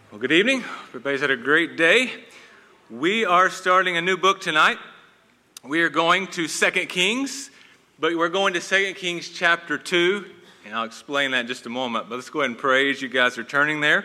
Well, good evening. Everybody's had a great day. We are starting a new book tonight. We are going to 2 Kings, but we're going to 2 Kings chapter 2, and I'll explain that in just a moment. But let's go ahead and pray as you guys are turning there,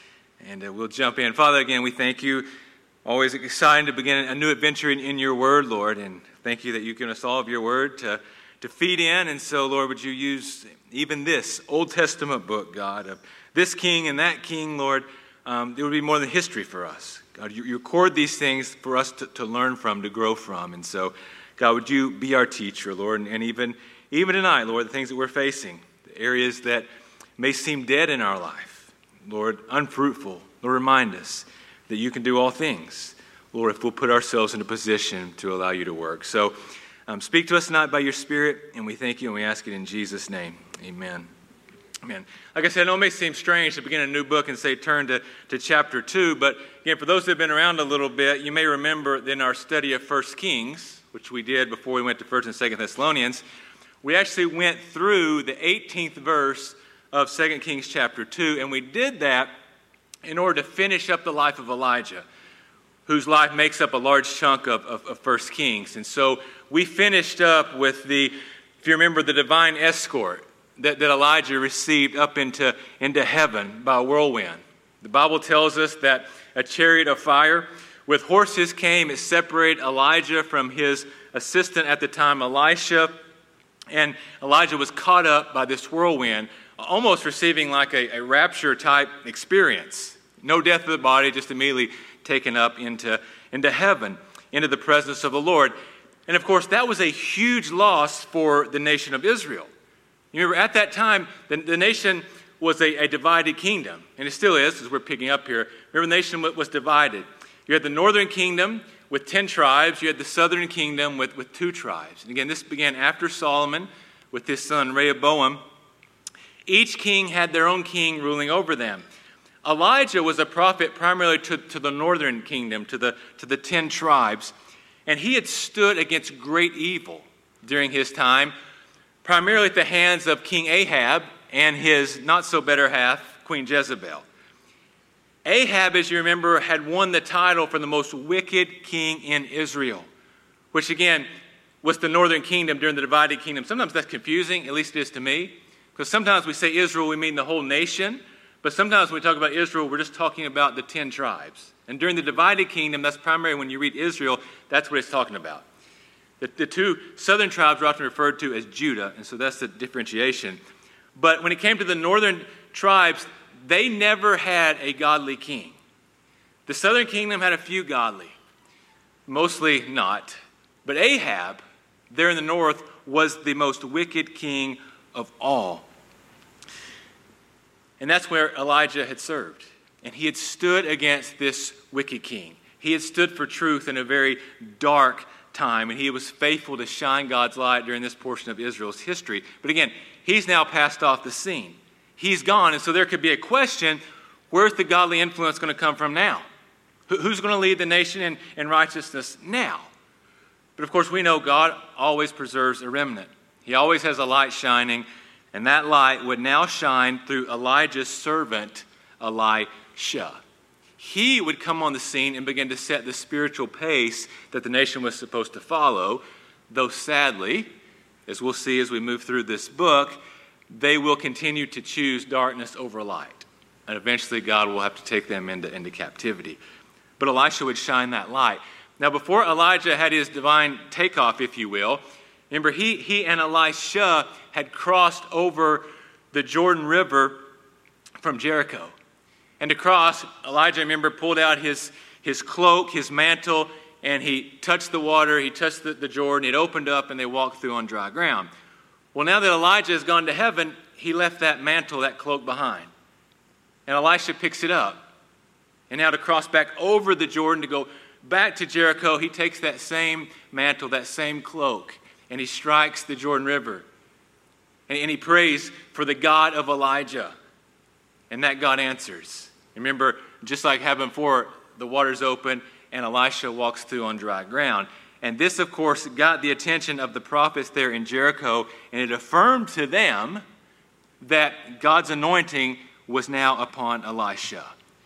and we'll jump in. Father, again, we thank you. Always excited to begin a new adventure in your word, Lord, and thank you that you've given us all of your word to feed in. And so, Lord, would you use even this Old Testament book, God, of this king and that king, Lord. It would be more than history for us. God, you record these things for us to learn from, to grow from. And so, God, would you be our teacher, Lord, and even tonight, Lord, the things that we're facing, the areas that may seem dead in our life, Lord, unfruitful, Lord, remind us that you can do all things, Lord, if we'll put ourselves in a position to allow you to work. So, speak to us tonight by your Spirit, and we thank you and we ask it in Jesus' name. Amen. Amen. Like I said, I know it may seem strange to begin a new book and say turn to chapter 2, but again, for those that have been around a little bit, you may remember in our study of 1 Kings, which we did before we went to 1 and 2 Thessalonians, we actually went through the 18th verse of 2 Kings chapter 2, and we did that in order to finish up the life of Elijah, whose life makes up a large chunk of 1 Kings. And so we finished up with if you remember, the divine escort that Elijah received up into heaven by a whirlwind. The Bible tells us that a chariot of fire with horses came. It separated Elijah from his assistant at the time, Elisha. And Elijah was caught up by this whirlwind, almost receiving like a rapture-type experience. No death of the body, just immediately taken up into heaven, into the presence of the Lord. And of course, that was a huge loss for the nation of Israel. You remember, at that time, the nation was a divided kingdom, and it still is, as we're picking up here. Remember, the nation was divided. You had the northern kingdom with 10 tribes. You had the southern kingdom with 2 tribes. And again, this began after Solomon with his son Rehoboam. Each king had their own king ruling over them. Elijah was a prophet primarily to the northern kingdom, to the 10 tribes, and he had stood against great evil during his time, primarily at the hands of King Ahab and his not-so-better half, Queen Jezebel. Ahab, as you remember, had won the title for the most wicked king in Israel, which again was the northern kingdom during the divided kingdom. Sometimes that's confusing, at least it is to me, because sometimes we say Israel, we mean the whole nation, but sometimes when we talk about Israel, we're just talking about the 10 tribes. And during the divided kingdom, that's primarily when you read Israel, that's what it's talking about. The 2 southern tribes are often referred to as Judah, and so that's the differentiation. But when it came to the northern tribes, they never had a godly king. The southern kingdom had a few godly, mostly not. But Ahab, there in the north, was the most wicked king of all. And that's where Elijah had served. And he had stood against this wicked king. He had stood for truth in a very dark time, and he was faithful to shine God's light during this portion of Israel's history. But again, he's now passed off the scene. He's gone, and so there could be a question, where's the godly influence going to come from now? Who's going to lead the nation in righteousness now? But of course, we know God always preserves a remnant. He always has a light shining, and that light would now shine through Elijah's servant, Elisha. He would come on the scene and begin to set the spiritual pace that the nation was supposed to follow, though sadly, as we'll see as we move through this book, they will continue to choose darkness over light. And eventually God will have to take them into captivity. But Elisha would shine that light. Now before Elijah had his divine takeoff, if you will, remember he and Elisha had crossed over the Jordan River from Jericho. And to cross, Elijah, remember, pulled out his cloak, his mantle, and he touched the water, he touched the Jordan, it opened up, and they walked through on dry ground. Well, now that Elijah has gone to heaven, he left that mantle, that cloak behind. And Elisha picks it up. And now to cross back over the Jordan, to go back to Jericho, he takes that same mantle, that same cloak, and he strikes the Jordan River. And he prays for the God of Elijah. And that God answers. Remember, just like happened before, the water's open and Elisha walks through on dry ground. And this, of course, got the attention of the prophets there in Jericho, and it affirmed to them that God's anointing was now upon Elisha.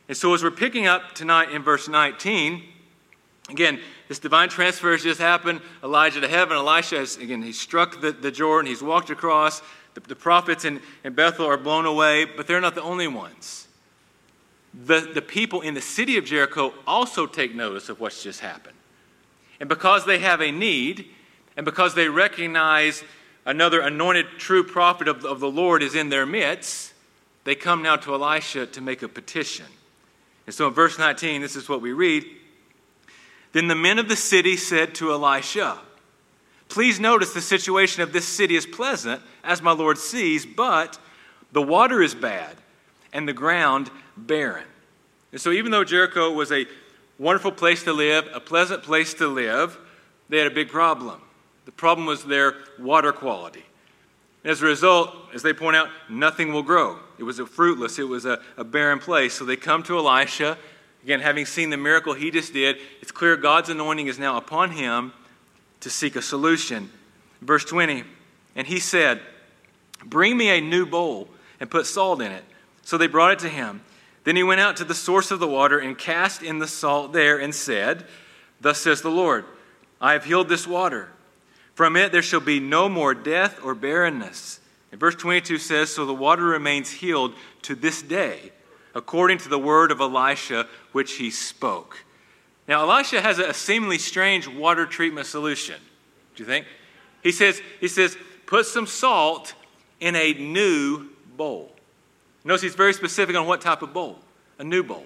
And so as we're picking up tonight in verse 19, again, this divine transfer has just happened. Elijah to heaven. Elisha has, again, he struck the Jordan. He's walked across. The prophets in Bethel are blown away, but they're not the only ones. The people in the city of Jericho also take notice of what's just happened. And because they have a need, and because they recognize another anointed true prophet of the Lord is in their midst, they come now to Elisha to make a petition. And so in verse 19, this is what we read. Then the men of the city said to Elisha, "Please notice the situation of this city is pleasant, as my Lord sees, but the water is bad and the ground barren." And so even though Jericho was a wonderful place to live, a pleasant place to live, they had a big problem. The problem was their water quality. And as a result, as they point out, nothing will grow. It was fruitless. It was a barren place. So they come to Elisha. Again, having seen the miracle he just did, it's clear God's anointing is now upon him to seek a solution. Verse 20, and he said, "Bring me a new bowl and put salt in it." So they brought it to him. Then he went out to the source of the water and cast in the salt there and said, "Thus says the Lord, I have healed this water. From it there shall be no more death or barrenness." And verse 22 says, "So the water remains healed to this day, according to the word of Elisha, which he spoke." Now, Elisha has a seemingly strange water treatment solution. Do you think? He says, put some salt in a new bowl. Notice he's very specific on what type of bowl. A new bowl.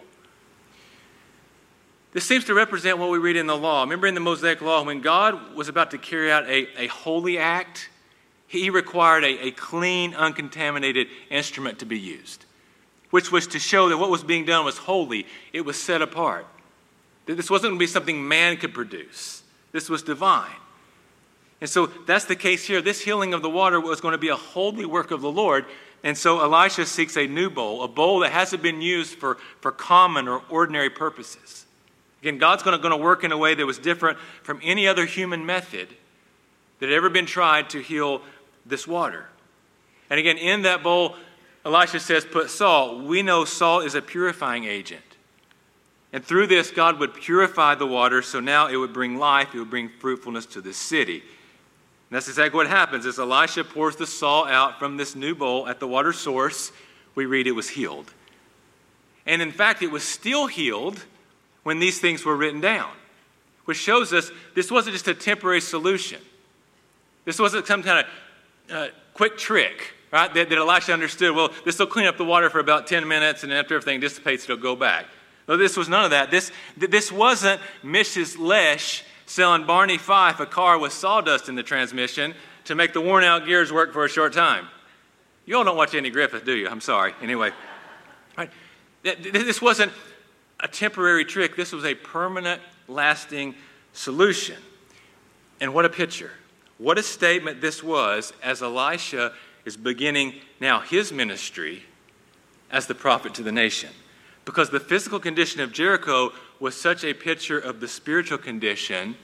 This seems to represent what we read in the law. Remember in the Mosaic law, when God was about to carry out a holy act, he required a clean, uncontaminated instrument to be used, which was to show that what was being done was holy. It was set apart. This wasn't going to be something man could produce. This was divine. And so that's the case here. This healing of the water was going to be a holy work of the Lord. And so Elisha seeks a new bowl, a bowl that hasn't been used for common or ordinary purposes. Again, God's going to work in a way that was different from any other human method that had ever been tried to heal this water. And again, in that bowl, Elisha says, put salt. We know salt is a purifying agent. And through this, God would purify the water, so now it would bring life, it would bring fruitfulness to this city. And that's exactly what happens. As Elisha pours the salt out from this new bowl at the water source, we read it was healed. And in fact, it was still healed when these things were written down, which shows us this wasn't just a temporary solution. This wasn't some kind of quick trick, right, that Elisha understood. Well, this will clean up the water for about 10 minutes, and after everything dissipates, it'll go back. No, this was none of that. This wasn't Mrs. Lesh selling Barney Fife a car with sawdust in the transmission to make the worn-out gears work for a short time. You all don't watch Andy Griffith, do you? I'm sorry. Anyway, right? This wasn't a temporary trick. This was a permanent, lasting solution. And what a picture. What a statement this was as Elisha is beginning now his ministry as the prophet to the nation. Because the physical condition of Jericho was such a picture of the spiritual condition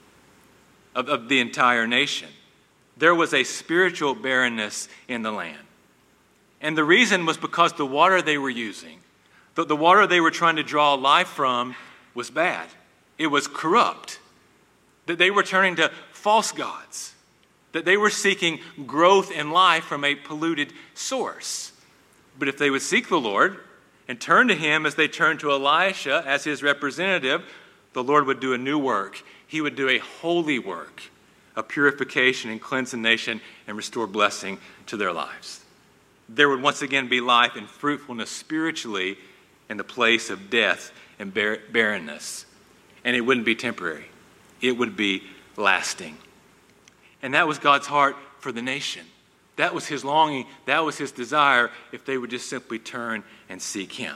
of the entire nation. There was a spiritual barrenness in the land. And the reason was because the water they were using, the water they were trying to draw life from, was bad. It was corrupt. That they were turning to false gods. That they were seeking growth and life from a polluted source. But if they would seek the Lord and turn to him as they turned to Elisha as his representative, the Lord would do a new work. He would do a holy work of purification and cleanse the nation and restore blessing to their lives. There would once again be life and fruitfulness spiritually in the place of death and barrenness. And it wouldn't be temporary. It would be lasting. And that was God's heart for the nation. That was his longing. That was his desire if they would just simply turn and seek him.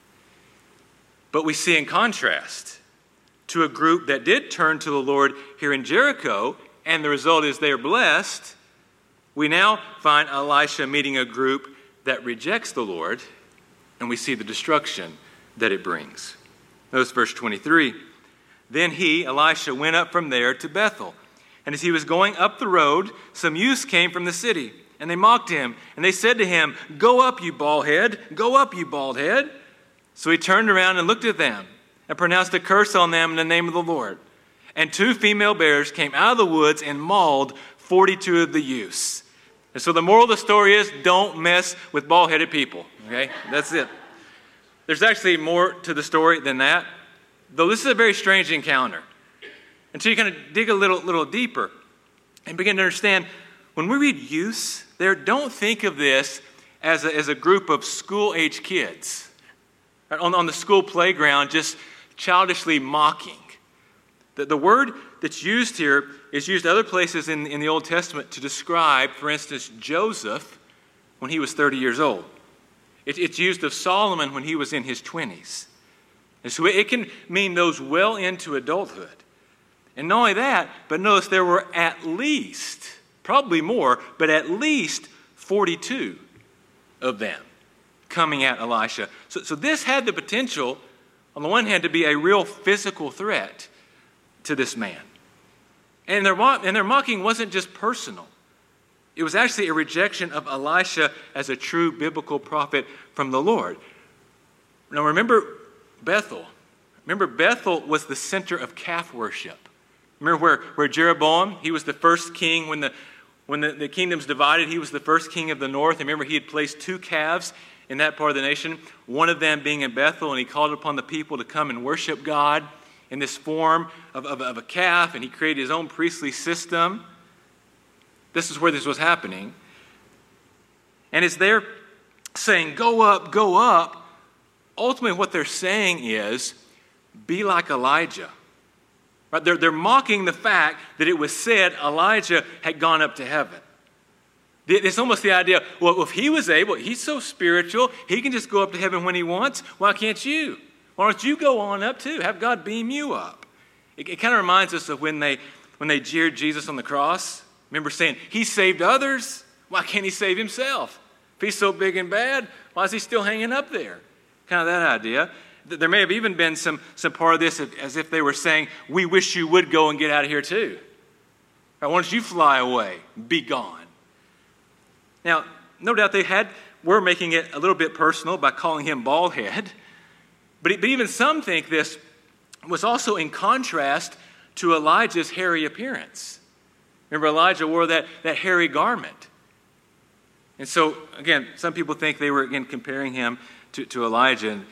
But we see in contrast to a group that did turn to the Lord here in Jericho, and the result is they are blessed, we now find Elisha meeting a group that rejects the Lord, and we see the destruction that it brings. Notice verse 23. Then he, Elisha, went up from there to Bethel. And as he was going up the road, some youths came from the city, and they mocked him. And they said to him, "Go up, you bald head. Go up, you bald head." So he turned around and looked at them and pronounced a curse on them in the name of the Lord. And 2 female bears came out of the woods and mauled 42 of the youths. And so the moral of the story is, don't mess with bald-headed people. Okay? That's it. There's actually more to the story than that, though this is a very strange encounter. Until you kind of dig a little deeper and begin to understand, when we read youths there, don't think of this as a group of school-age kids on the school playground just childishly mocking. The word that's used here is used other places in the Old Testament to describe, for instance, Joseph when he was 30 years old. It's used of Solomon when he was in his 20s. And so it can mean those well into adulthood. And not only that, but notice there were at least, probably more, but at least 42 of them coming at Elisha. So this had the potential, on the one hand, to be a real physical threat to this man. And their mocking wasn't just personal. It was actually a rejection of Elisha as a true biblical prophet from the Lord. Now remember Bethel. Remember Bethel was the center of calf worship. Remember where Jeroboam, he was the first king when the kingdoms divided, he was the first king of the north. And remember he had placed 2 calves in that part of the nation, one of them being in Bethel, and he called upon the people to come and worship God in this form of a calf, and he created his own priestly system. This is where this was happening. And as they're saying, go up, ultimately what they're saying is, be like Elijah. Right? They're mocking the fact that it was said Elijah had gone up to heaven. It's almost the idea, well, if he was able, he's so spiritual, he can just go up to heaven when he wants. Why can't you? Why don't you go on up too? Have God beam you up. It kind of reminds us of when they jeered Jesus on the cross. Remember saying, he saved others. Why can't he save himself? If he's so big and bad, why is he still hanging up there? Kind of that idea. There may have even been some part of this as if they were saying, we wish you would go and get out of here too. Right, why don't you fly away? Be gone. Now, no doubt were making it a little bit personal by calling him bald head. But even some think this was also in contrast to Elijah's hairy appearance. Remember, Elijah wore that hairy garment. And so, again, some people think they were, again, comparing him to Elijah.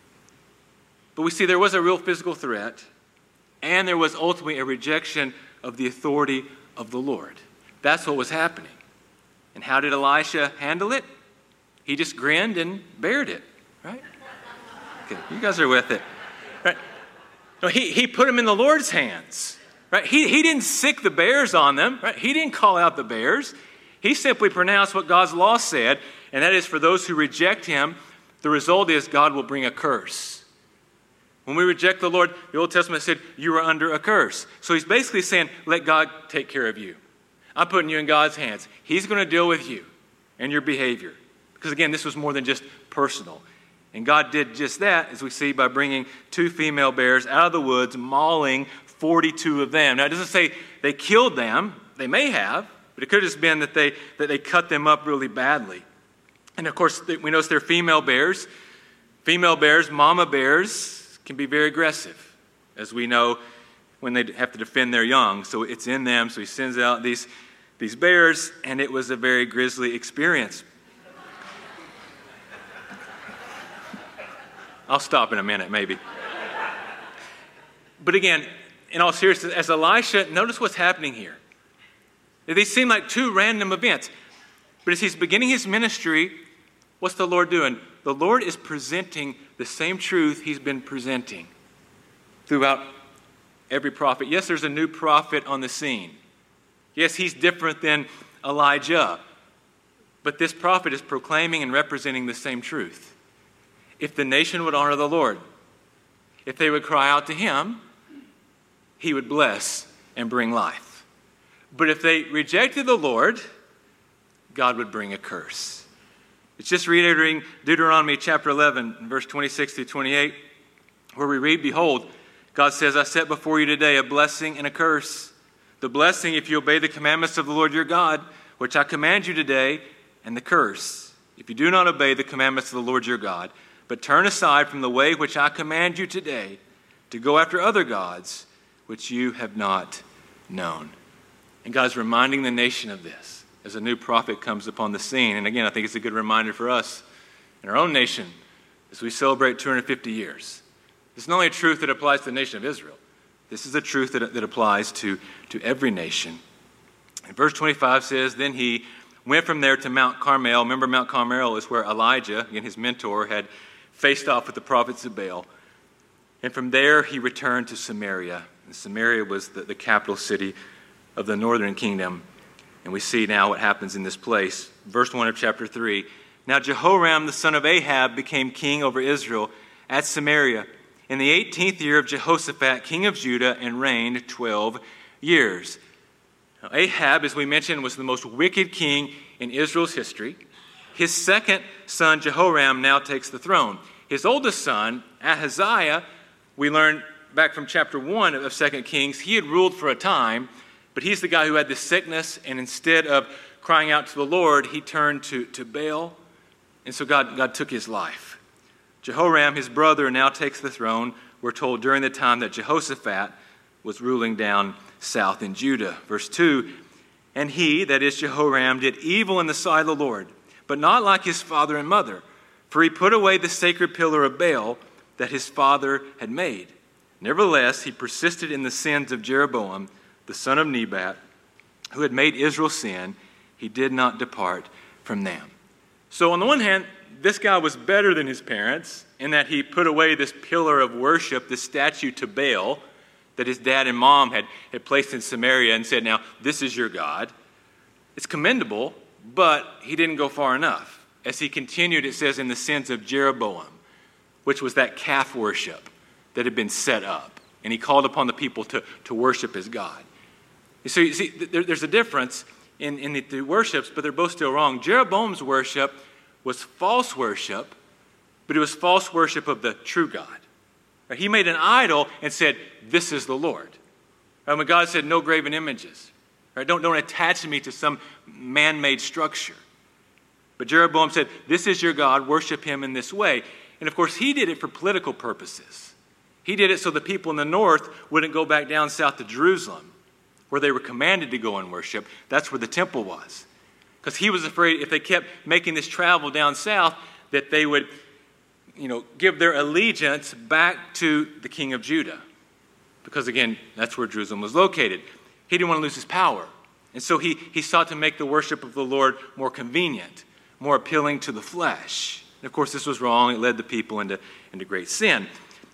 But we see there was a real physical threat, and there was ultimately a rejection of the authority of the Lord. That's what was happening. And how did Elisha handle it? He just grinned and bared it, right? Okay, you guys are with it, right? No, he put them in the Lord's hands, right? He didn't sick the bears on them, right? He didn't call out the bears. He simply pronounced what God's law said, and that is for those who reject him, the result is God will bring a curse. When we reject the Lord, the Old Testament said, you are under a curse. So he's basically saying, let God take care of you. I'm putting you in God's hands. He's going to deal with you and your behavior. Because again, this was more than just personal. And God did just that, as we see, by bringing 2 female bears out of the woods, mauling 42 of them. Now, it doesn't say they killed them. They may have, but it could have just been that they cut them up really badly. And of course, we notice they're female bears. Female bears, mama bears, can be very aggressive, as we know when they have to defend their young. So it's in them. So he sends out these bears, and it was a very grisly experience. I'll stop in a minute, maybe. But again, in all seriousness, as Elisha, notice what's happening here. These seem like 2 random events. But as he's beginning his ministry, what's the Lord doing? The Lord is presenting the same truth he's been presenting throughout every prophet. Yes, there's a new prophet on the scene. Yes, he's different than Elijah. But this prophet is proclaiming and representing the same truth. If the nation would honor the Lord, if they would cry out to him, he would bless and bring life. But if they rejected the Lord, God would bring a curse. It's just reiterating Deuteronomy chapter 11, verse 26 through 28, where we read, behold, God says, I set before you today a blessing and a curse. The blessing if you obey the commandments of the Lord your God, which I command you today, and the curse if you do not obey the commandments of the Lord your God, but turn aside from the way which I command you today to go after other gods which you have not known. And God's reminding the nation of this as a new prophet comes upon the scene. And again, I think it's a good reminder for us in our own nation as we celebrate 250 years. This is not only a truth that applies to the nation of Israel. This is a truth that applies to every nation. And verse 25 says, then he went from there to Mount Carmel. Remember, Mount Carmel is where Elijah, again his mentor, had faced off with the prophets of Baal. And from there he returned to Samaria. And Samaria was the capital city of the northern kingdom. And we see now what happens in this place. Verse 1 of chapter 3. Now Jehoram the son of Ahab became king over Israel at Samaria in the 18th year of Jehoshaphat, king of Judah, and reigned 12 years. Now, Ahab, as we mentioned, was the most wicked king in Israel's history. His second son, Jehoram, now takes the throne. His oldest son, Ahaziah, we learn back from chapter 1 of 2 Kings, he had ruled for a time, but he's the guy who had this sickness, and instead of crying out to the Lord, he turned to Baal, and so God took his life. Jehoram, his brother, now takes the throne, we're told, during the time that Jehoshaphat was ruling down south in Judah. Verse 2, and he, that is Jehoram, did evil in the sight of the Lord, but not like his father and mother, for he put away the sacred pillar of Baal that his father had made. Nevertheless, he persisted in the sins of Jeroboam, the son of Nebat, who had made Israel sin. He did not depart from them. So on the one hand, this guy was better than his parents in that he put away this pillar of worship, this statue to Baal that his dad and mom had placed in Samaria and said, now, this is your God. It's commendable, but he didn't go far enough. As he continued, it says, in the sins of Jeroboam, which was that calf worship that had been set up. And he called upon the people to worship his God. So you see, there's a difference in the worships, but they're both still wrong. Jeroboam's worship was false worship, but it was false worship of the true God. Right? He made an idol and said, this is the Lord. Right? When God said, no graven images. Right? Don't attach me to some man-made structure. But Jeroboam said, this is your God, worship him in this way. And of course, he did it for political purposes. He did it so the people in the north wouldn't go back down south to Jerusalem, where they were commanded to go and worship. That's where the temple was. Because he was afraid if they kept making this travel down south, that they would, give their allegiance back to the king of Judah. Because again, that's where Jerusalem was located. He didn't want to lose his power. And so he sought to make the worship of the Lord more convenient, more appealing to the flesh. And of course, this was wrong. It led the people into great sin.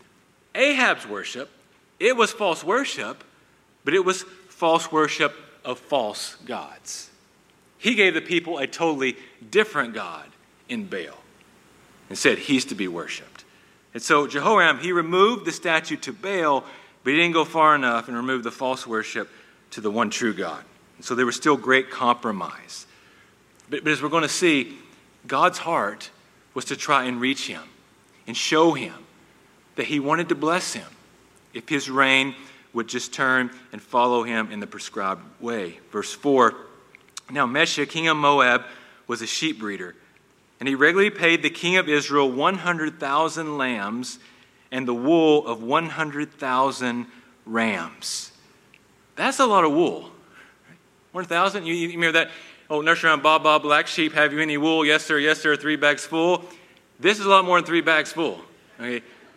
Ahab's worship, it was false worship, but it was false worship of false gods. He gave the people a totally different God in Baal and said he's to be worshipped. And so Jehoram, he removed the statue to Baal, but he didn't go far enough and removed the false worship to the one true God. And so there was still great compromise. But as we're going to see, God's heart was to try and reach him and show him that he wanted to bless him if his reign would just turn and follow him in the prescribed way. Verse 4, now Mesha, king of Moab, was a sheep breeder, and he regularly paid the king of Israel 100,000 lambs and the wool of 100,000 rams. That's a lot of wool. 100,000? You remember that? Oh, nurse around Baba, black sheep, have you any wool? Yes, sir, 3 bags full. This is a lot more than 3 bags full. Okay,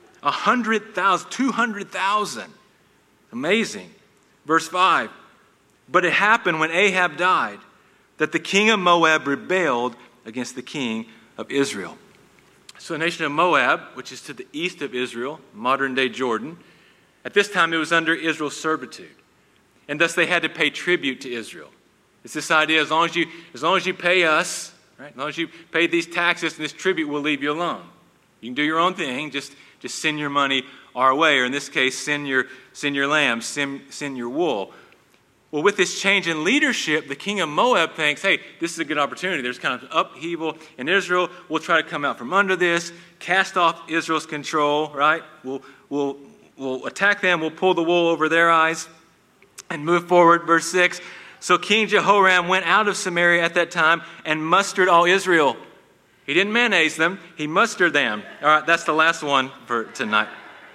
100,000, 200,000. Amazing. Verse 5, but it happened when Ahab died that the king of Moab rebelled against the king of Israel. So the nation of Moab, which is to the east of Israel, modern-day Jordan, at this time it was under Israel's servitude. And thus they had to pay tribute to Israel. It's this idea, as long as you pay us, right, as long as you pay these taxes and this tribute, we'll leave you alone. You can do your own thing, just send your money our way, or in this case, send your lambs, send your wool. Well, with this change in leadership, the king of Moab thinks, hey, this is a good opportunity. There's kind of upheaval in Israel. We'll try to come out from under this, cast off Israel's control, right? We'll attack them. We'll pull the wool over their eyes and move forward. Verse 6, so King Jehoram went out of Samaria at that time and mustered all Israel. He didn't mayonnaise them. He mustard them. All right, that's the last one for tonight.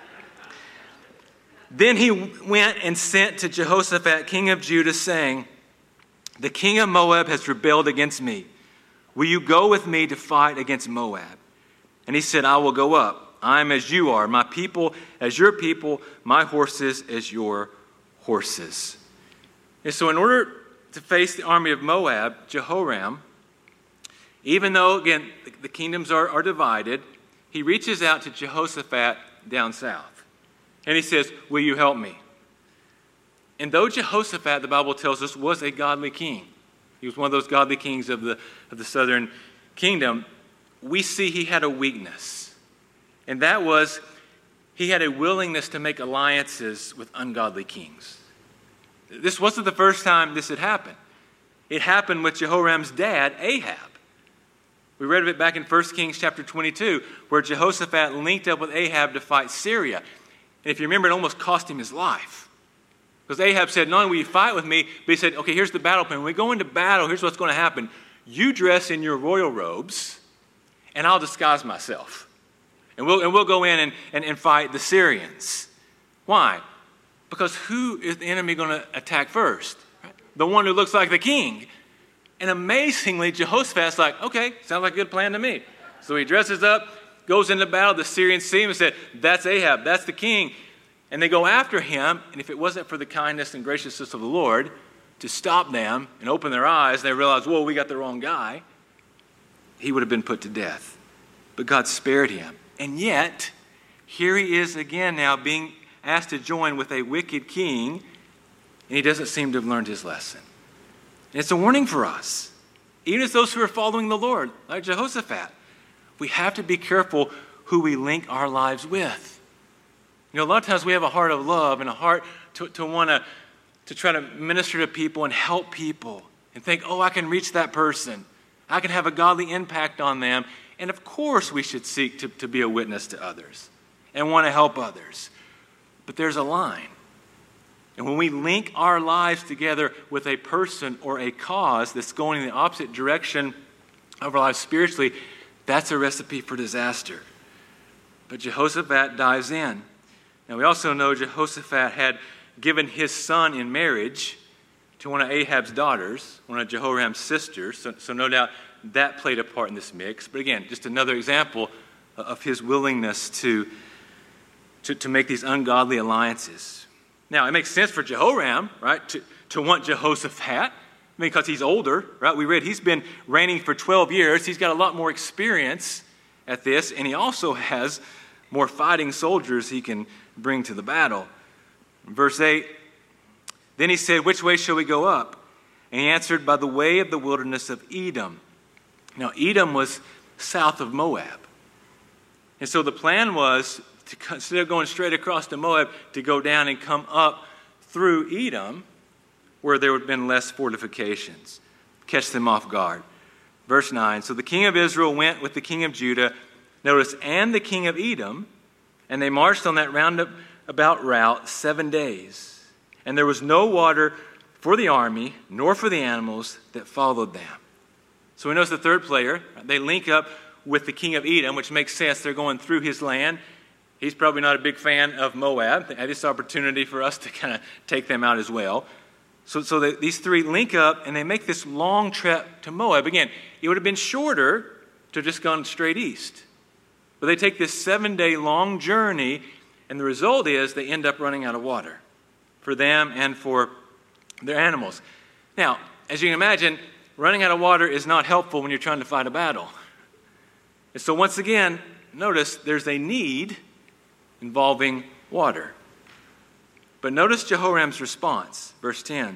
Then he went and sent to Jehoshaphat, king of Judah, saying, "The king of Moab has rebelled against me. Will you go with me to fight against Moab?" And he said, "I will go up. I am as you are, my people as your people, my horses as your horses." And so in order to face the army of Moab, Jehoram, even though, again, the kingdoms are divided, he reaches out to Jehoshaphat down south. And he says, "Will you help me?" And though Jehoshaphat, the Bible tells us, was a godly king, he was one of those godly kings of the southern kingdom, we see he had a weakness. And that was, he had a willingness to make alliances with ungodly kings. This wasn't the first time this had happened. It happened with Jehoram's dad, Ahab. We read of it back in 1 Kings chapter 22, where Jehoshaphat linked up with Ahab to fight Syria. And if you remember, it almost cost him his life. Because Ahab said, "Not only will you fight with me," but he said, "Okay, here's the battle plan. When we go into battle, here's what's going to happen. You dress in your royal robes, and I'll disguise myself. And we'll go in and fight the Syrians." Why? Because who is the enemy going to attack first? Right? The one who looks like the king. And amazingly, Jehoshaphat's like, "Okay, sounds like a good plan to me." So he dresses up, goes into battle. The Syrians see him and said, "That's Ahab, that's the king." And they go after him. And if it wasn't for the kindness and graciousness of the Lord to stop them and open their eyes, they realized, "Whoa, we got the wrong guy," he would have been put to death. But God spared him. And yet, here he is again now being asked to join with a wicked king, and he doesn't seem to have learned his lesson. And it's a warning for us, even as those who are following the Lord, like Jehoshaphat. We have to be careful who we link our lives with. You know, a lot of times we have a heart of love and a heart to want to try to minister to people and help people and think, "Oh, I can reach that person. I can have a godly impact on them." And of course we should seek to be a witness to others and want to help others. But there's a line. And when we link our lives together with a person or a cause that's going in the opposite direction of our lives spiritually, that's a recipe for disaster. But Jehoshaphat dives in. Now we also know Jehoshaphat had given his son in marriage to one of Ahab's daughters, one of Jehoram's sisters. So no doubt that played a part in this mix. But again, just another example of his willingness to make these ungodly alliances. Now, it makes sense for Jehoram, right, to want Jehoshaphat, because he's older, right? We read he's been reigning for 12 years. He's got a lot more experience at this, and he also has more fighting soldiers he can bring to the battle. Verse 8, "Then he said, 'Which way shall we go up?' And he answered, 'By the way of the wilderness of Edom.'" Now, Edom was south of Moab. And so the plan was, instead of going straight across to Moab, to go down and come up through Edom, where there would have been less fortifications, catch them off guard. Verse 9, "So the king of Israel went with the king of Judah," notice, "and the king of Edom, and they marched on that roundabout route 7 days. And there was no water for the army, nor for the animals that followed them." So we notice the third player. They link up with the king of Edom, which makes sense. They're going through his land. He's probably not a big fan of Moab. They had this opportunity for us to kind of take them out as well. So these three link up, and they make this long trip to Moab. Again, it would have been shorter to have just gone straight east. But they take this 7-day long journey, and the result is they end up running out of water for them and for their animals. Now, as you can imagine, running out of water is not helpful when you're trying to fight a battle. And so once again, notice there's a need involving water. But notice Jehoram's response, verse 10.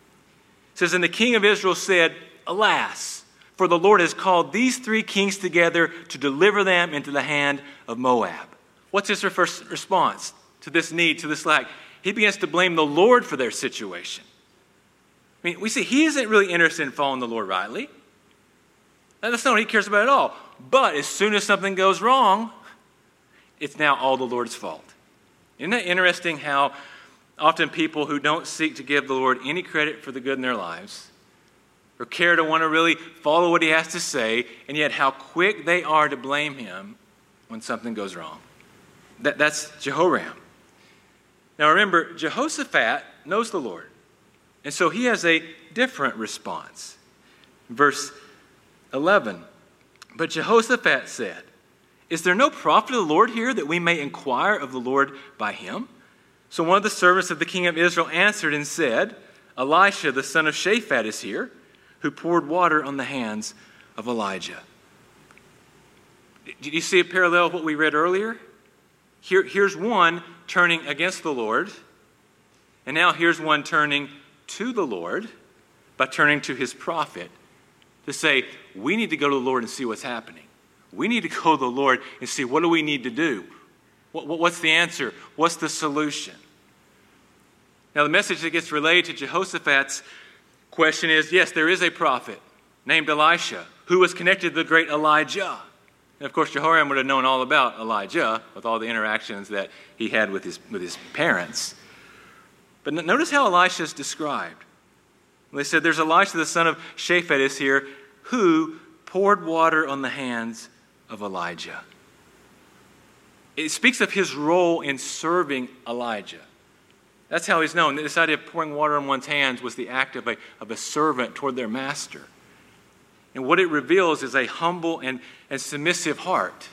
It says, "And the king of Israel said, 'Alas, for the Lord has called these 3 kings together to deliver them into the hand of Moab.'" What's his first response to this need, to this lack? He begins to blame the Lord for their situation. I mean, we see he isn't really interested in following the Lord rightly. That's not what he cares about at all. But as soon as something goes wrong, it's now all the Lord's fault. Isn't that interesting how often people who don't seek to give the Lord any credit for the good in their lives or care to want to really follow what he has to say, and yet how quick they are to blame him when something goes wrong. That's Jehoram. Now remember, Jehoshaphat knows the Lord, and so he has a different response. Verse 11, but Jehoshaphat said, is there no prophet of the Lord here that we may inquire of the Lord by him? So one of the servants of the king of Israel answered and said, Elisha, the son of Shaphat, is here, who poured water on the hands of Elijah. Did you see a parallel of what we read earlier? Here's one turning against the Lord, and now here's one turning to the Lord by turning to his prophet to say, we need to go to the Lord and see what's happening. We need to go to the Lord and see, what do we need to do? What's the answer? What's the solution? Now, the message that gets relayed to Jehoshaphat's question is, yes, there is a prophet named Elisha who was connected to the great Elijah. And of course, Jehoram would have known all about Elijah with all the interactions that he had with his parents. But notice how Elisha is described. They said, there's Elisha, the son of Shaphat, is here, who poured water on the hands of Elijah. It speaks of his role in serving Elijah. That's how he's known. This idea of pouring water on one's hands was the act of a servant toward their master. And what it reveals is a humble and submissive heart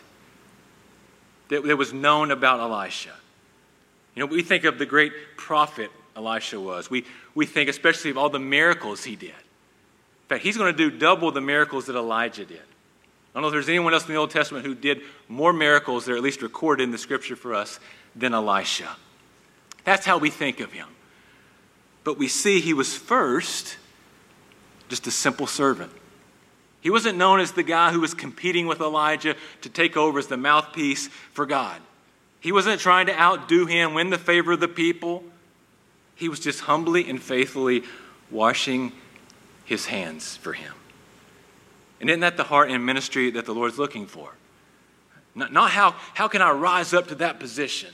that was known about Elisha. You know, we think of the great prophet Elisha was. We think especially of all the miracles he did. In fact, he's going to do double the miracles that Elijah did. I don't know if there's anyone else in the Old Testament who did more miracles that are at least recorded in the scripture for us than Elisha. That's how we think of him. But we see he was first just a simple servant. He wasn't known as the guy who was competing with Elijah to take over as the mouthpiece for God. He wasn't trying to outdo him, win the favor of the people. He was just humbly and faithfully washing his hands for him. And isn't that the heart and ministry that the Lord's looking for? Not how can I rise up to that position,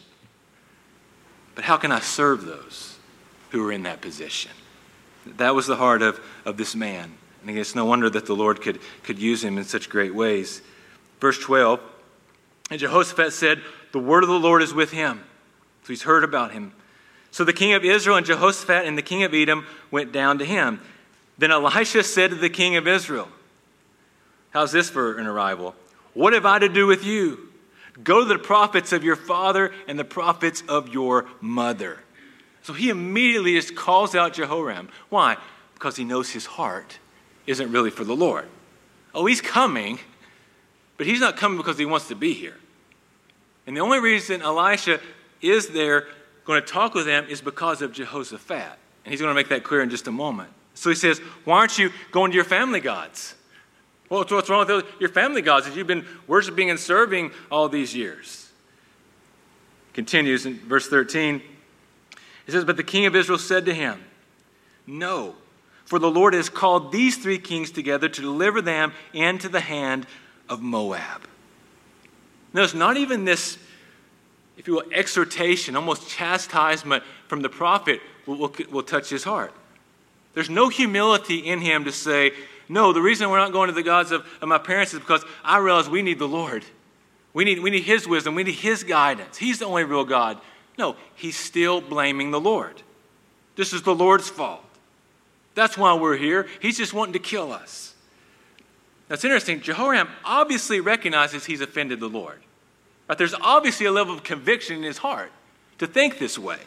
but how can I serve those who are in that position? That was the heart of this man. And it's no wonder that the Lord could use him in such great ways. Verse 12, and Jehoshaphat said, the word of the Lord is with him. So he's heard about him. So the king of Israel and Jehoshaphat and the king of Edom went down to him. Then Elisha said to the king of Israel, how's this for an arrival? What have I to do with you? Go to the prophets of your father and the prophets of your mother. So he immediately just calls out Jehoram. Why? Because he knows his heart isn't really for the Lord. Oh, he's coming, but he's not coming because he wants to be here. And the only reason Elisha is there going to talk with them is because of Jehoshaphat. And he's going to make that clear in just a moment. So he says, why aren't you going to your family gods? Well, what's wrong with your family gods that you've been worshiping and serving all these years? Continues in verse 13. It says, but the king of Israel said to him, no, for the Lord has called these three kings together to deliver them into the hand of Moab. Notice, not even this, if you will, exhortation, almost chastisement from the prophet will touch his heart. There's no humility in him to say, no, the reason we're not going to the gods of my parents is because I realize we need the Lord. We need his wisdom. We need his guidance. He's the only real God. No, he's still blaming the Lord. This is the Lord's fault. That's why we're here. He's just wanting to kill us. That's interesting. Jehoram obviously recognizes he's offended the Lord. Right? There's obviously a level of conviction in his heart to think this way.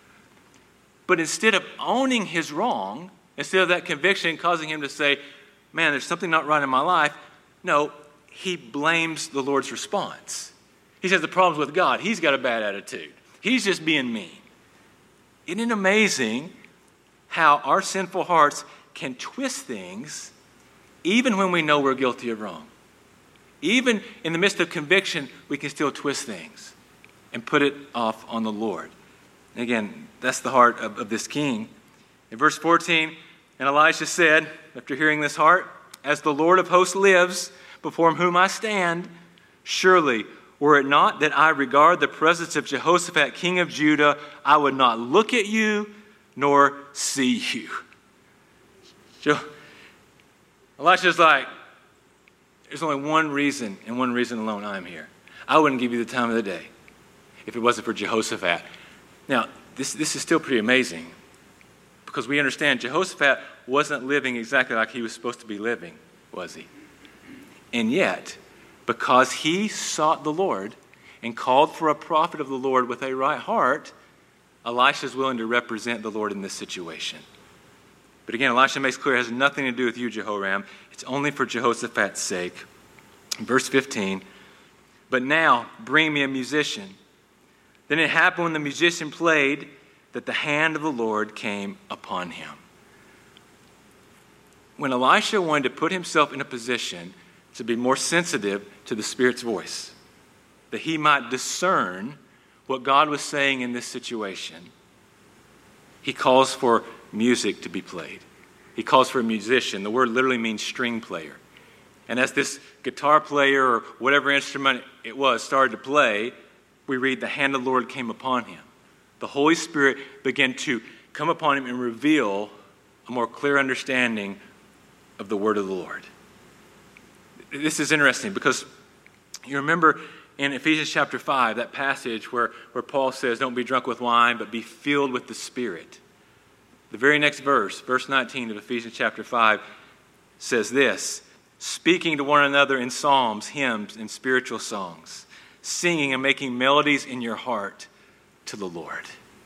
But instead of owning his wrong, instead of that conviction causing him to say, man, there's something not right in my life, no, he blames the Lord's response. He says the problem's with God. He's got a bad attitude. He's just being mean. Isn't it amazing how our sinful hearts can twist things even when we know we're guilty of wrong? Even in the midst of conviction, we can still twist things and put it off on the Lord. And again, that's the heart of this king. In verse 14, and Elisha said, after hearing this heart, as the Lord of hosts lives, before whom I stand, surely, were it not that I regard the presence of Jehoshaphat, king of Judah, I would not look at you nor see you. Elisha's like, there's only one reason and one reason alone I'm here. I wouldn't give you the time of the day if it wasn't for Jehoshaphat. Now, this is still pretty amazing because we understand Jehoshaphat wasn't living exactly like he was supposed to be living, was he? And yet, because he sought the Lord and called for a prophet of the Lord with a right heart, Elisha is willing to represent the Lord in this situation. But again, Elisha makes clear it has nothing to do with you, Jehoram. It's only for Jehoshaphat's sake. Verse 15, but now bring me a musician. Then it happened when the musician played that the hand of the Lord came upon him. When Elisha wanted to put himself in a position to be more sensitive to the Spirit's voice, that he might discern what God was saying in this situation, he calls for music to be played. He calls for a musician. The word literally means string player. And as this guitar player or whatever instrument it was started to play, we read the hand of the Lord came upon him. The Holy Spirit began to come upon him and reveal a more clear understanding of the word of the Lord. This is interesting because you remember in Ephesians chapter 5, that passage where Paul says, don't be drunk with wine, but be filled with the Spirit. The very next verse, verse 19 of Ephesians chapter 5, says this, speaking to one another in psalms, hymns, and spiritual songs, singing and making melodies in your heart to the Lord.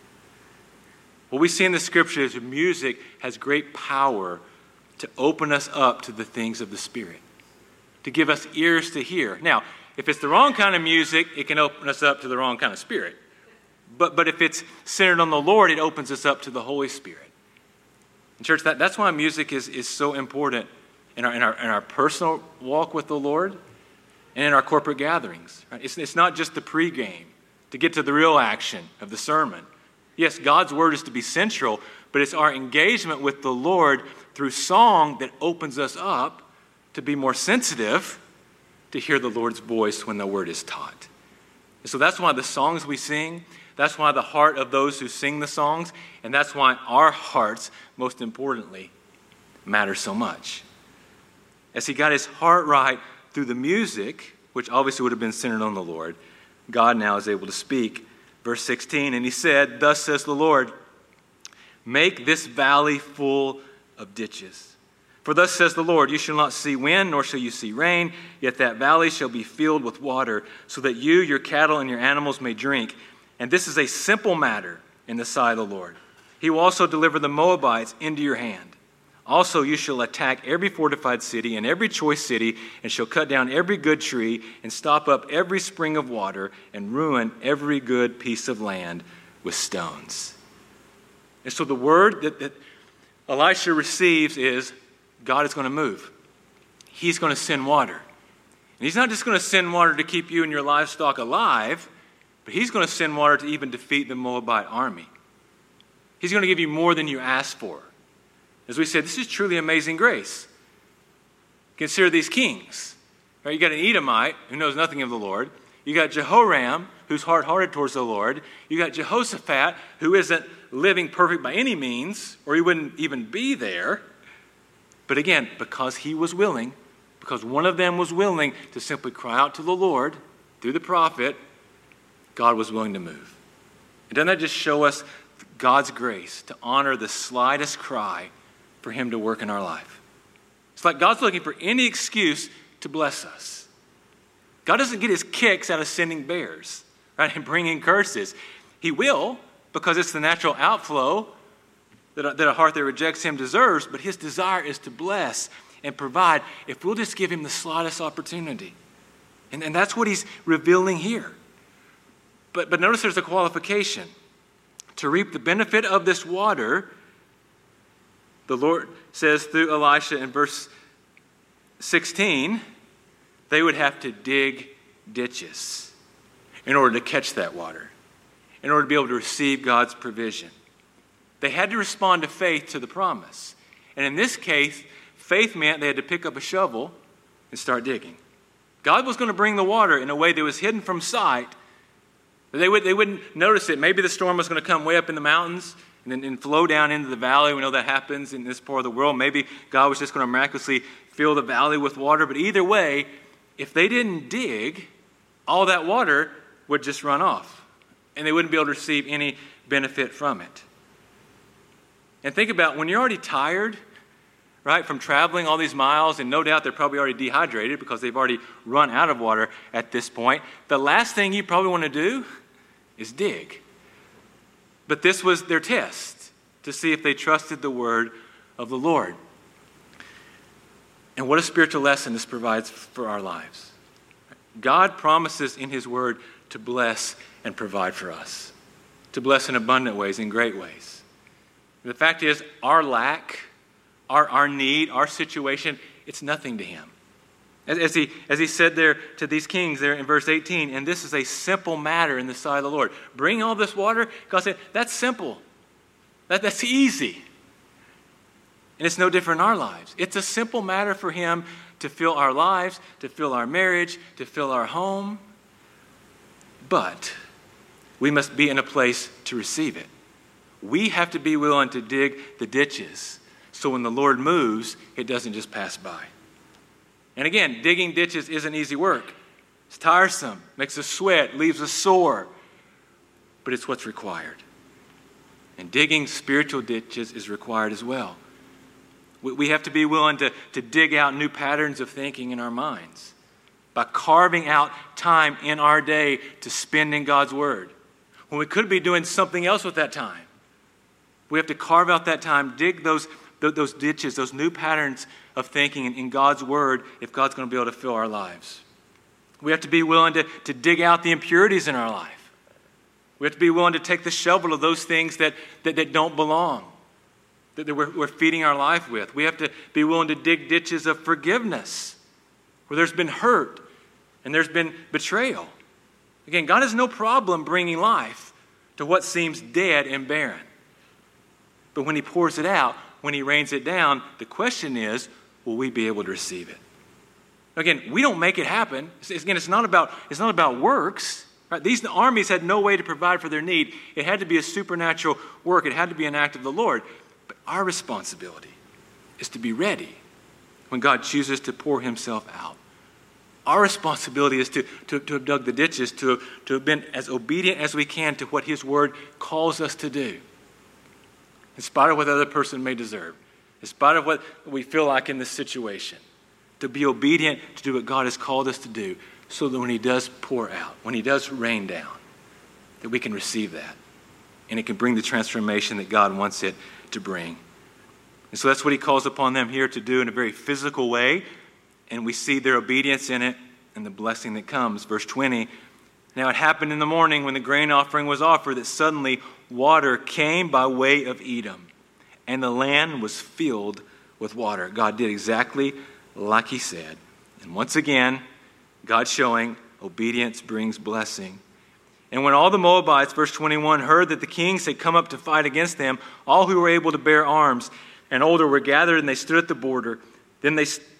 What we see in the scripture is music has great power to open us up to the things of the Spirit, to give us ears to hear. Now, if it's the wrong kind of music, it can open us up to the wrong kind of spirit. But if it's centered on the Lord, it opens us up to the Holy Spirit. And church, that's why music is so important in our personal walk with the Lord and in our corporate gatherings. Right? It's not just the pregame to get to the real action of the sermon. Yes, God's word is to be central, but it's our engagement with the Lord through song that opens us up to be more sensitive to hear the Lord's voice when the word is taught. And so that's why the songs we sing, that's why the heart of those who sing the songs, and that's why our hearts, most importantly, matter so much. As he got his heart right through the music, which obviously would have been centered on the Lord, God now is able to speak. Verse 16, and he said, thus says the Lord, make this valley full of ditches. For thus says the Lord, you shall not see wind, nor shall you see rain, yet that valley shall be filled with water, so that you, your cattle, and your animals may drink. And this is a simple matter in the sight of the Lord. He will also deliver the Moabites into your hand. Also you shall attack every fortified city and every choice city, and shall cut down every good tree, and stop up every spring of water, and ruin every good piece of land with stones. And so the word that Elisha receives is, God is going to move. He's going to send water. And he's not just going to send water to keep you and your livestock alive, but he's going to send water to even defeat the Moabite army. He's going to give you more than you asked for. As we said, this is truly amazing grace. Consider these kings. Right? You got an Edomite who knows nothing of the Lord. You got Jehoram, who's hard-hearted towards the Lord. You got Jehoshaphat, who isn't living perfect by any means, or he wouldn't even be there. But again, because he was willing, because one of them was willing to simply cry out to the Lord through the prophet, God was willing to move. And doesn't that just show us God's grace to honor the slightest cry for him to work in our life? It's like God's looking for any excuse to bless us. God doesn't get his kicks out of sending bears, right, and bringing curses. He will, because it's the natural outflow that a heart that rejects him deserves, but his desire is to bless and provide if we'll just give him the slightest opportunity. And that's what he's revealing here. But notice there's a qualification. To reap the benefit of this water, the Lord says through Elisha in verse 16, they would have to dig ditches in order to catch that water, in order to be able to receive God's provision. They had to respond to faith to the promise. And in this case, faith meant they had to pick up a shovel and start digging. God was going to bring the water in a way that was hidden from sight. They wouldn't notice it. Maybe the storm was going to come way up in the mountains, and then flow down into the valley. We know that happens in this part of the world. Maybe God was just going to miraculously fill the valley with water. But either way, if they didn't dig, all that water would just run off, and they wouldn't be able to receive any benefit from it. And think about when you're already tired, right, from traveling all these miles, and no doubt they're probably already dehydrated because they've already run out of water at this point. The last thing you probably want to do is dig. But this was their test to see if they trusted the word of the Lord. And what a spiritual lesson this provides for our lives. God promises in his word to bless and provide for us, to bless in abundant ways, in great ways. The fact is, our lack, our need, our situation, it's nothing to him. As he said there to these kings there in verse 18, and this is a simple matter in the sight of the Lord. Bring all this water, God said, that's simple. That's easy. And it's no different in our lives. It's a simple matter for him to fill our lives, to fill our marriage, to fill our home. But we must be in a place to receive it. We have to be willing to dig the ditches so when the Lord moves, it doesn't just pass by. And again, digging ditches isn't easy work. It's tiresome, makes us sweat, leaves us sore. But it's what's required. And digging spiritual ditches is required as well. We have to be willing to dig out new patterns of thinking in our minds by carving out time in our day to spend in God's Word, when we could be doing something else with that time. We have to carve out that time, dig those ditches, those new patterns of thinking in God's Word if God's going to be able to fill our lives. We have to be willing to dig out the impurities in our life. We have to be willing to take the shovel of those things that don't belong, that we're feeding our life with. We have to be willing to dig ditches of forgiveness where there's been hurt and there's been betrayal. Again, God has no problem bringing life to what seems dead and barren. But when he pours it out, when he rains it down, the question is, will we be able to receive it? Again, we don't make it happen. Again, it's not about works. Right? These armies had no way to provide for their need. It had to be a supernatural work. It had to be an act of the Lord. But our responsibility is to be ready when God chooses to pour himself out. Our responsibility is to have dug the ditches, to have been as obedient as we can to what his word calls us to do, in spite of what the other person may deserve, in spite of what we feel like in this situation, to be obedient to do what God has called us to do, so that when he does pour out, when he does rain down, that we can receive that. And it can bring the transformation that God wants it to bring. And so that's what he calls upon them here to do in a very physical way. And we see their obedience in it and the blessing that comes. Verse 20, now it happened in the morning when the grain offering was offered that suddenly water came by way of Edom, and the land was filled with water. God did exactly like he said. And once again, God showing obedience brings blessing. And when all the Moabites, verse 21, heard that the kings had come up to fight against them, all who were able to bear arms and older were gathered, and they stood at the border. Then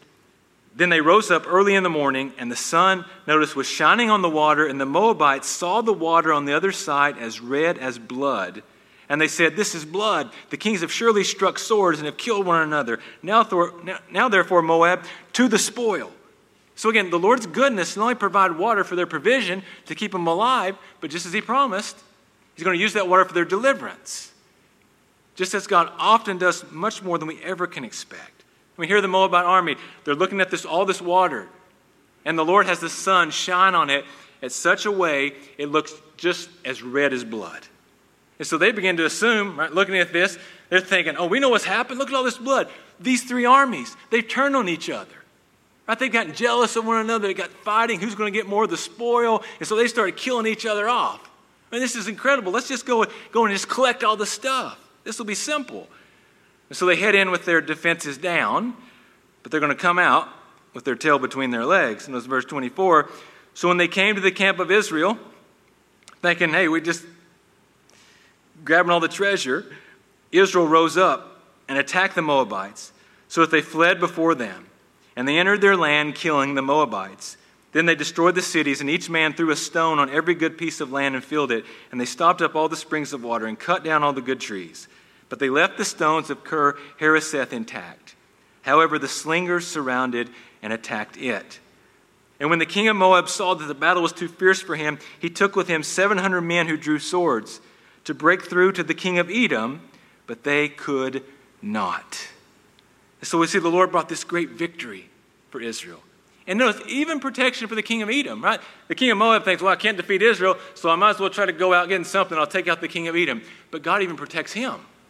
they rose up early in the morning, and the sun, notice, was shining on the water, and the Moabites saw the water on the other side as red as blood. And they said, this is blood. The kings have surely struck swords and have killed one another. Now therefore, Moab, to the spoil. So again, the Lord's goodness not only provided water for their provision to keep them alive, but just as he promised, he's going to use that water for their deliverance. Just as God often does much more than we ever can expect. I mean, here the Moabite army, they're looking at all this water, and the Lord has the sun shine on it in such a way it looks just as red as blood. And so they begin to assume, right, looking at this, they're thinking, oh, we know what's happened. Look at all this blood. These three armies, they've turned on each other. Right? They've gotten jealous of one another. They got fighting. Who's going to get more of the spoil? And so they started killing each other off. I mean, this is incredible. Let's just go and just collect all the stuff. This will be simple. And so they head in with their defenses down, but they're going to come out with their tail between their legs. And that's verse 24. So when they came to the camp of Israel, thinking, hey, we just grabbing all the treasure, Israel rose up and attacked the Moabites, so that they fled before them. And they entered their land, killing the Moabites. Then they destroyed the cities, and each man threw a stone on every good piece of land and filled it. And they stopped up all the springs of water and cut down all the good trees. But they left the stones of Kir Hareseth intact. However, the slingers surrounded and attacked it. And when the king of Moab saw that the battle was too fierce for him, he took with him 700 men who drew swords to break through to the king of Edom, but they could not. And so we see the Lord brought this great victory for Israel. And notice, even protection for the king of Edom, right? The king of Moab thinks, well, I can't defeat Israel, so I might as well try to go out getting something. I'll take out the king of Edom. But God even protects him.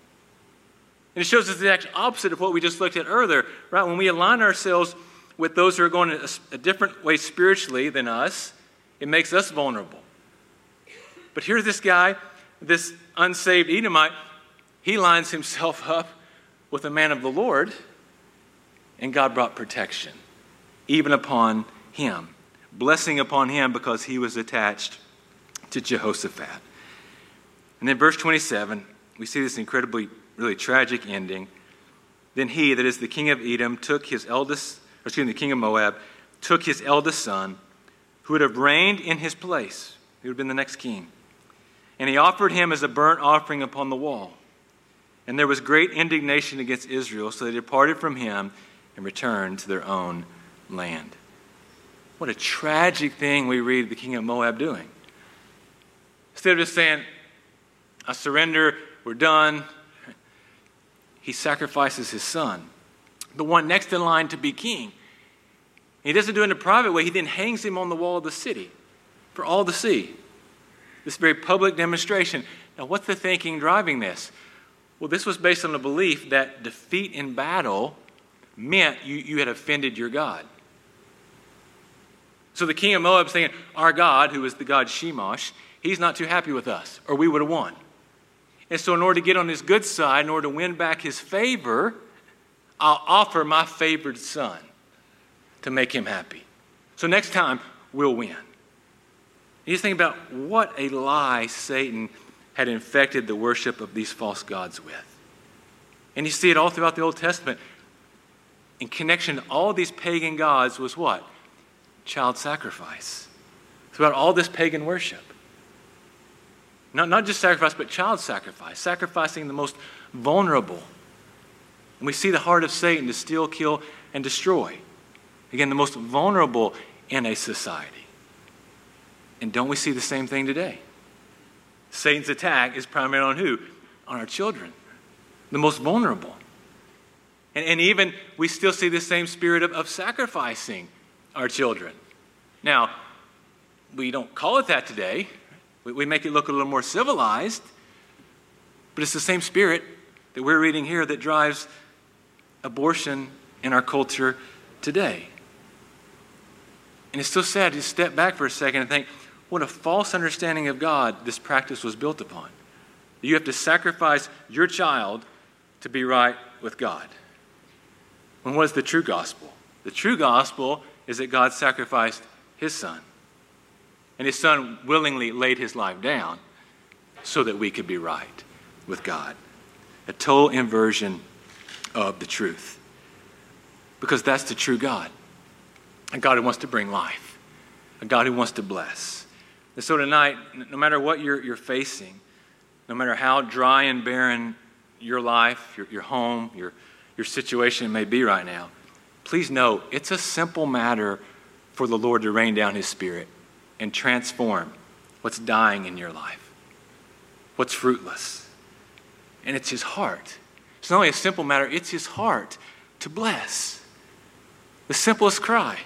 And it shows us the actual opposite of what we just looked at earlier, right? When we align ourselves with those who are going a different way spiritually than us, it makes us vulnerable. But here's this guy, this unsaved Edomite, he lines himself up with a man of the Lord, and God brought protection, even upon him, blessing upon him because he was attached to Jehoshaphat. And then verse 27, we see this incredibly, really tragic ending. Then he, that is the king of Edom, the king of Moab, took his eldest son, who would have reigned in his place. He would have been the next king. And he offered him as a burnt offering upon the wall. And there was great indignation against Israel, so they departed from him and returned to their own land. What a tragic thing we read the king of Moab doing. Instead of just saying, I surrender, we're done, he sacrifices his son, the one next in line to be king. He doesn't do it in a private way. He then hangs him on the wall of the city for all to see. This very public demonstration. Now, what's the thinking driving this? Well, this was based on the belief that defeat in battle meant you had offended your God. So the king of Moab is thinking, our God, who is the god Shemosh, he's not too happy with us, or we would have won. And so in order to get on his good side, in order to win back his favor, I'll offer my favored son to make him happy. So next time, we'll win. You just think about what a lie Satan had infected the worship of these false gods with. And you see it all throughout the Old Testament. In connection to all these pagan gods was what? Child sacrifice. It's about all this pagan worship. Not just sacrifice, but child sacrifice. Sacrificing the most vulnerable. And we see the heart of Satan to steal, kill, and destroy. Again, the most vulnerable in a society. And don't we see the same thing today? Satan's attack is primarily on who? On our children. The most vulnerable. And even we still see the same spirit of sacrificing our children. Now, we don't call it that today. We make it look a little more civilized. But it's the same spirit that we're reading here that drives abortion in our culture today. And it's so sad to step back for a second and think, what a false understanding of God this practice was built upon. You have to sacrifice your child to be right with God. And what is the true gospel? The true gospel is that God sacrificed his son. And his son willingly laid his life down so that we could be right with God. A total inversion of the truth. Because that's the true God. A God who wants to bring life. A God who wants to bless. And so tonight, no matter what you're facing, no matter how dry and barren your life, your home, your situation may be right now, please know it's a simple matter for the Lord to rain down his Spirit and transform what's dying in your life, what's fruitless. And it's his heart. It's not only a simple matter, it's his heart to bless. The simplest cry.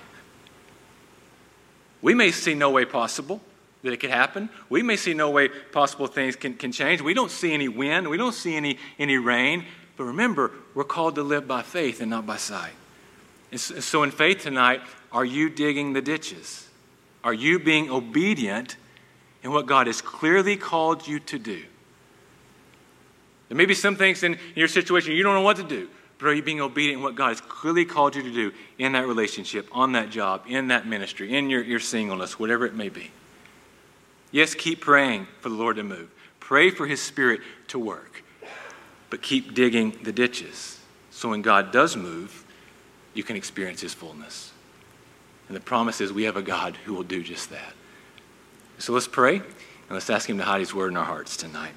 We may see no way possible that it could happen. We may see no way possible things can change. We don't see any wind. We don't see any rain. But remember, we're called to live by faith and not by sight. And so in faith tonight, are you digging the ditches? Are you being obedient in what God has clearly called you to do? There may be some things in your situation you don't know what to do, but are you being obedient in what God has clearly called you to do in that relationship, on that job, in that ministry, in your singleness, whatever it may be? Yes, keep praying for the Lord to move. Pray for his Spirit to work. But keep digging the ditches so when God does move, you can experience his fullness. And the promise is we have a God who will do just that. So let's pray, and let's ask him to hide his word in our hearts tonight.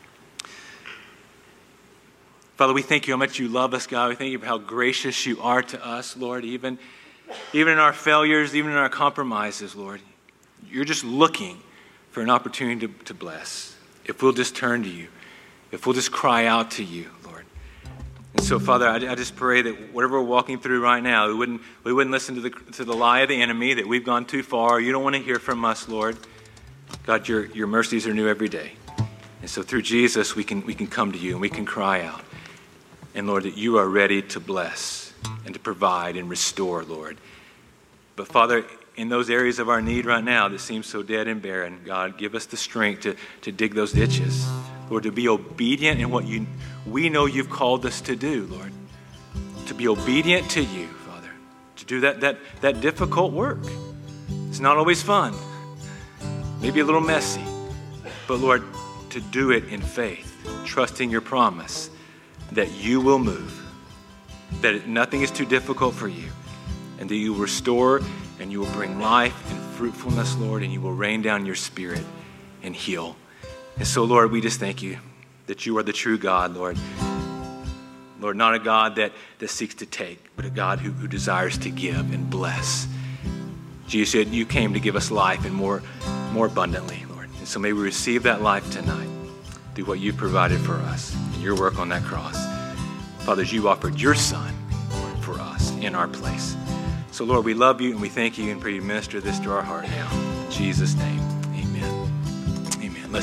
Father, we thank you how much you love us, God. We thank you for how gracious you are to us, Lord, even in our failures, even in our compromises, Lord. You're just looking for an opportunity to bless. If we'll just turn to you, if we'll just cry out to you, Lord. And so, Father, I just pray that whatever we're walking through right now, we wouldn't listen to the lie of the enemy that we've gone too far. You don't want to hear from us, Lord. God, your mercies are new every day. And so through Jesus, we can come to you and we can cry out. And Lord, that you are ready to bless and to provide and restore, Lord. But Father, in those areas of our need right now that seem so dead and barren, God, give us the strength to dig those ditches. Lord, to be obedient in what we know you've called us to do, Lord. To be obedient to you, Father. To do that difficult work. It's not always fun. Maybe a little messy. But Lord, to do it in faith, trusting your promise that you will move, that nothing is too difficult for you, and that you will restore and you will bring life and fruitfulness, Lord, and you will rain down your spirit and heal. And so, Lord, we just thank you that you are the true God, Lord. Lord, not a God that seeks to take, but a God who desires to give and bless. Jesus said you came to give us life and more abundantly, Lord. And so may we receive that life tonight through what you've provided for us and your work on that cross. Father, you offered your Son, Lord, for us in our place. So, Lord, we love you and we thank you and pray you minister this to our heart now. In Jesus' name.